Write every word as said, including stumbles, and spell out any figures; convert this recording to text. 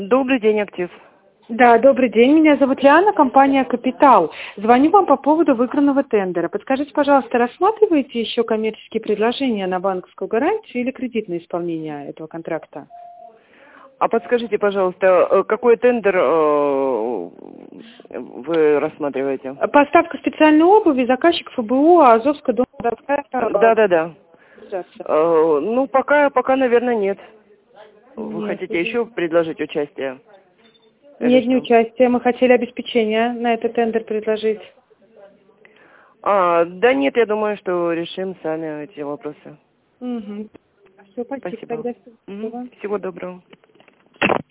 Добрый день, Актив. Да, добрый день. Меня зовут Лиана, компания «Капитал». Звоню вам по поводу выигранного тендера. Подскажите, пожалуйста, рассматриваете еще коммерческие предложения на банковскую гарантию или кредитное исполнение этого контракта? А подскажите, пожалуйста, какой тендер э, вы рассматриваете? Поставка специальной обуви, заказчик ФБУ, Азовская дом. Да-да-да. Э, ну, пока, пока, наверное, нет. Вы Нет, хотите еще предложить участие? нет, не участие. Мы хотели обеспечение на этот тендер предложить. А, да нет, я думаю, что решим сами эти вопросы. Угу. Все, спасибо. Спасибо. Тогда Мгм. всего. Всего доброго.